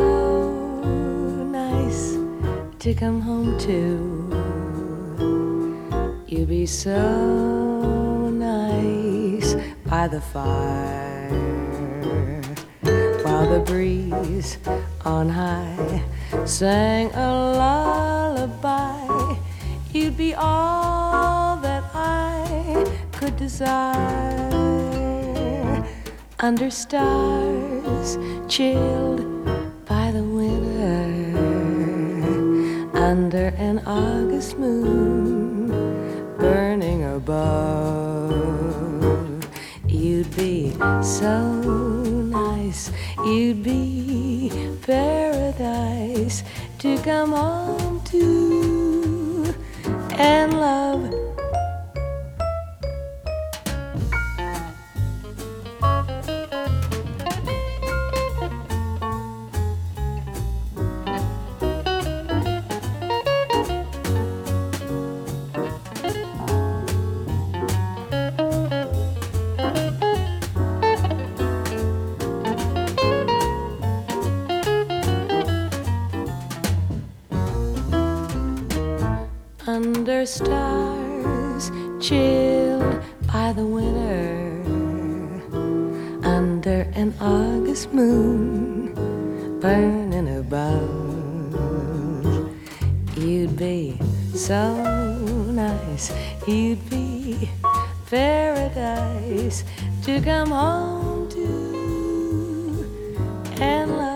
nice to come home to. You'd be so nice by the fire, while the breeze on high sang a lullaby. You'd be all that I could desire, under stars chilled by the winter, under an August moon burning above. You'd be so nice, you'd be paradise to come home to and love. Under stars chilled by the winter, under an August moon burning above. You'd be so nice, you'd be paradise to come home to and love.